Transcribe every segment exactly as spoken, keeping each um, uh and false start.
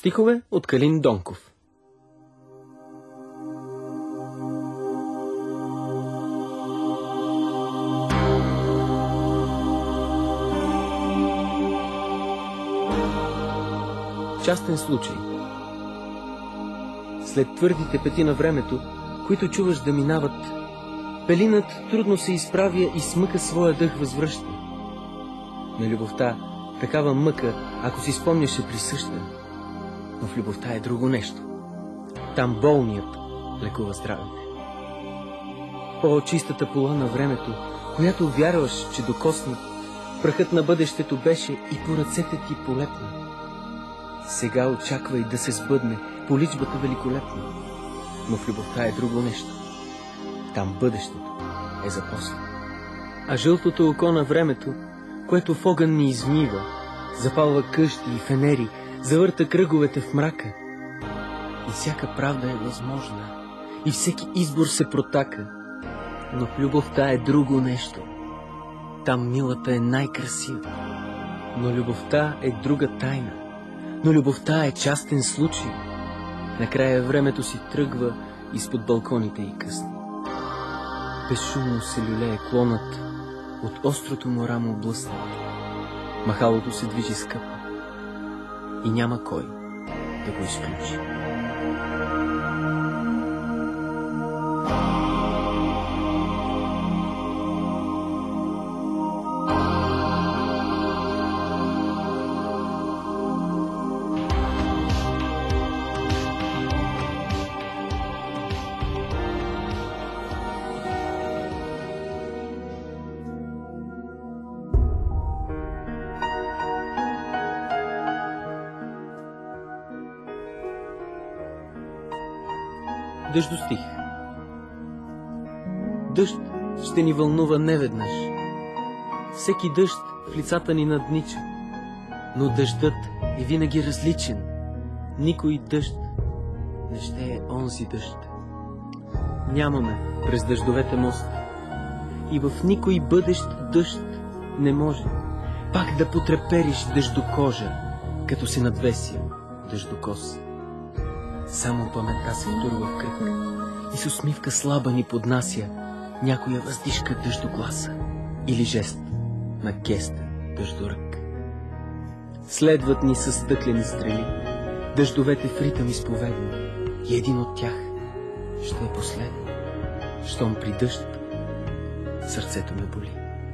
Стихове от Калин Донков. Частен случай. След твърдите пети на времето, които чуваш да минават, пелинът трудно се изправя и смъка своя дъх възвръща. На любовта такава мъка, ако си спомняш, е присъща. Но в любовта е друго нещо. Там болният лекува здравите. По-чистата пола на времето, която вярваш, че докосни, прахът на бъдещето беше и по ръцете ти полепна. Сега очаквай да се сбъдне по личбата великолепна. Но в любовта е друго нещо. Там бъдещето е за после. А жълтото око на времето, което в огън ни измива, запалва къщи и фенери, завърта кръговете в мрака. И всяка правда е възможна, и всеки избор се протака. Но в любовта е друго нещо. Там милата е най-красива. Но любовта е друга тайна. Но любовта е частен случай. Накрая времето си тръгва изпод балконите и късни. Безшумно се люлее клонът, от острото му рамо блъсна. Махалото се движи скъпо и няма кой да го изключи. Дъждостих. Дъжд ще ни вълнува неведнъж. Всеки дъжд в лицата ни наднича, но дъждът е винаги различен. Никой дъжд не ще е онзи дъжд. Нямаме през дъждовете мост и в никой бъдещ дъжд не може пак да потрепериш дъждокожа, като се надвеся дъждокос. Само паметта се втурва в кръг и с усмивка слаба ни поднася някоя въздишка дъждогласа или жест на геста дъждорък. Следват ни със стъклени стрели дъждовете в ритъм изповедни и един от тях ще е последен, щом при дъжд сърцето ме боли.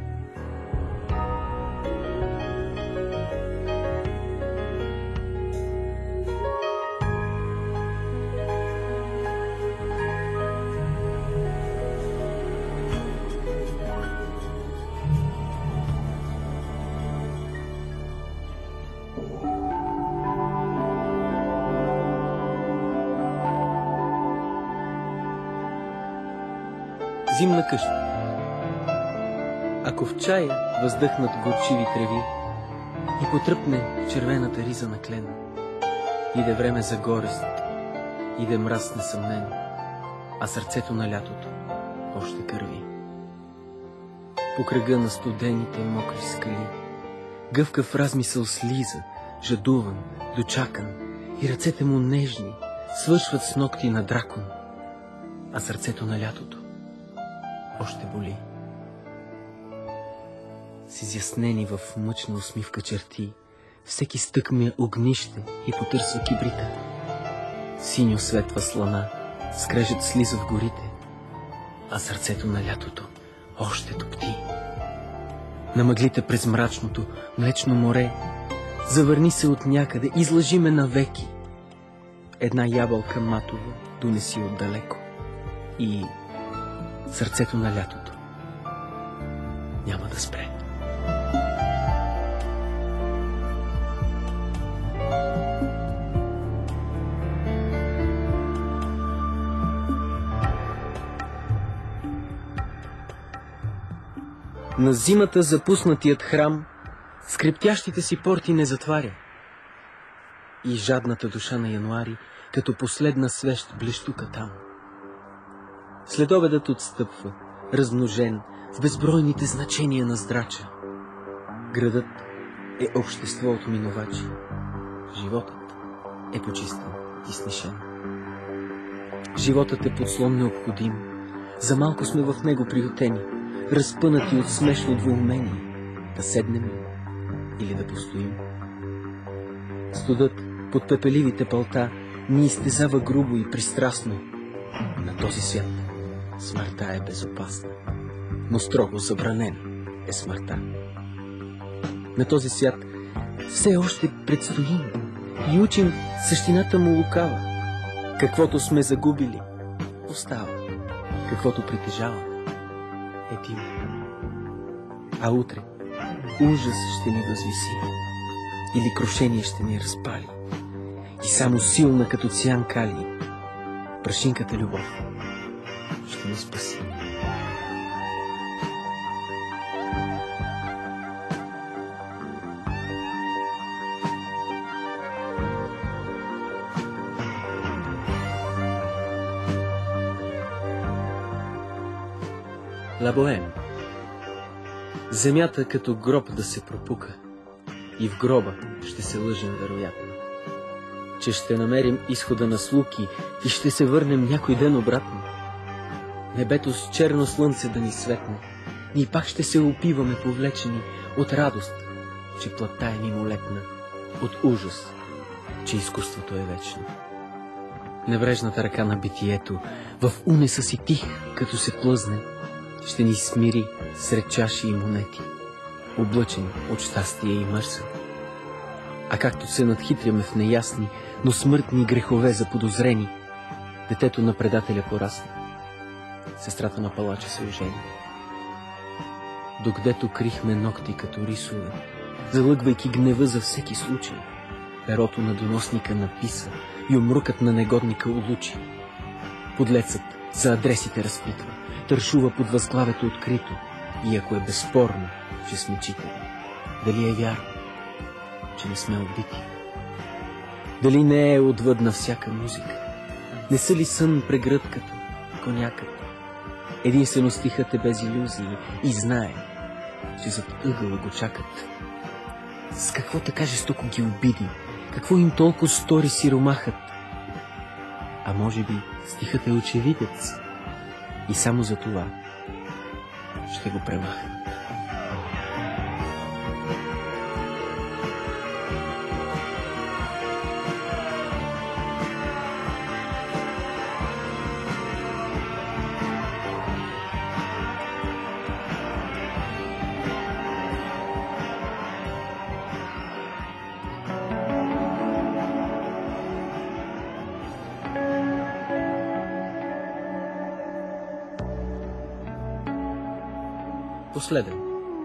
Зимна къща. Ако в чая въздъхнат горчиви треви и потръпне червената риза на клена, иде време за горест, иде мраз несъмнен, а сърцето на лятото още кърви. По кръга на студените мокри скали гъвкав размисъл слиза, жадуван, дочакан, и ръцете му нежни свършват с ногти на дракон, а сърцето на лятото още боли. С изяснени в мъчна усмивка черти, всеки стък ми е огнище и потърсва кибрита. Синьо светва слана, скрежет слиза в горите, а сърцето на лятото още топти. На мъглите през мрачното млечно море завърни се от някъде, излъжи ме навеки. Една ябълка матова донеси отдалеко и сърцето на лятото няма да спре. На зимата запуснатият храм с крептящите си порти не затваря и жадната душа на януари като последна свещ блещука там. Следобедът отстъпва, размножен в безбройните значения на здрача. Градът е общество от минувачи. Животът е почистен и снишен. Животът е подслон необходим, за малко сме в него приютени, разпънати от смешно двоумение, да седнем или да постоим. Студът под пепеливите пълта ни изтезава грубо и пристрастно. На този свят смъртта е безопасна, но строго забранена е смъртта. На този свят все още предстоим и учим същината му лукава. Каквото сме загубили, остава. Каквото притежава, е ти. А утре ужас ще ни възвиси или крушение ще ни разпали. И само силна като циан калий, прашинката любов ще ни спаси. Ла Боем. Земята като гроб да се пропука, и в гроба ще се лъжем вероятно, че ще намерим изхода на слуки и ще се върнем някой ден обратно. Небето с черно слънце да ни светне, и пак ще се опиваме повлечени от радост, че плътта е мимолетна, от ужас, че изкуството е вечно. Небрежната ръка на битието в унеса си тих, като се плъзне, ще ни смири сред чаши и монети, облъчени от щастие и мърсъл. А както се надхитряме в неясни, но смъртни грехове заподозрени, детето на предателя порасна, сестрата на палача се ожени. Докъдето крихме ногти като рисове, залъгвайки гнева за всеки случай, перото на доносника написа и умрукът на негодника улучи. Подлецът за адресите разпитва, тършува под възглавието открито, и ако е безспорно, че сме читали, дали е вярно, че не сме убити? Дали не е отвъдна всяка музика? Не са ли сън прегръдката, конякът? Единствено стихът е без илюзии и знае, че зад ъгъла го чакат. С какво така жестоко ги обиди? Какво им толкова стори сиромахът? А може би стихът е очевидец и само за това ще го премахна. Последен.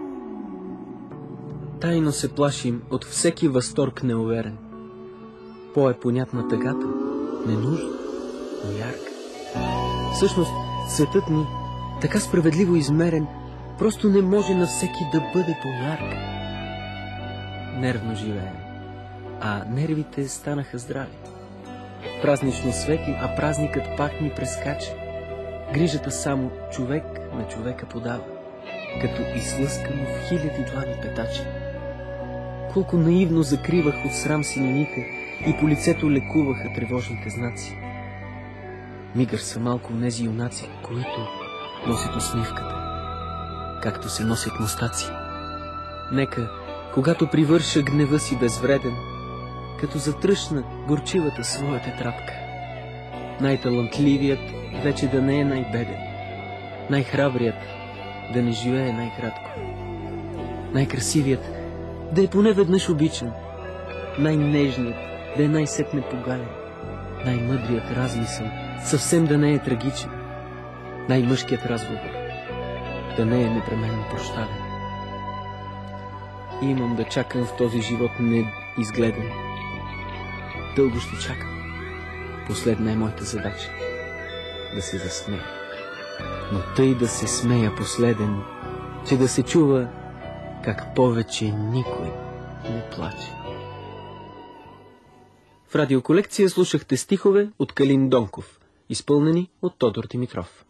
Тайно се плашим от всеки възторг неуверен. По-е понятна тъгата, ненужна, но ярка. Всъщност, светът ни, така справедливо измерен, просто не може на всеки да бъде по-ярк. Нервно живеем, а нервите станаха здрави. Празнично светим, а празникът пак ни прескача. Грижата само човек на човека подава, като излъскано в хиляди длани петачи. Колко наивно закривах от срам синините и по лицето лекуваха тревожните знаци. Мигър са малко онези юнаци, които носят усмивката, както се носят мустаци. Нека, когато привърша гнева си безвреден, като затръшна горчивата своя тетрапка, най-талантливият вече да не е най-беден, най-храбрият да не живее най-кратко, най-красивият да е поне веднъж обичан, най-нежният да е най-сетне погален, най-мъдрият размисъл съвсем да не е трагичен, най-мъжкият разговор да не е непременно прощален. Имам да чакам в този живот неизгледан. Дълго ще чакам. Последна е моята задача да се засмея. Но тъй да се смея последен, че да се чува как повече никой не плаче. В радиоколекция слушахте стихове от Калин Донков, изпълнени от Тодор Димитров.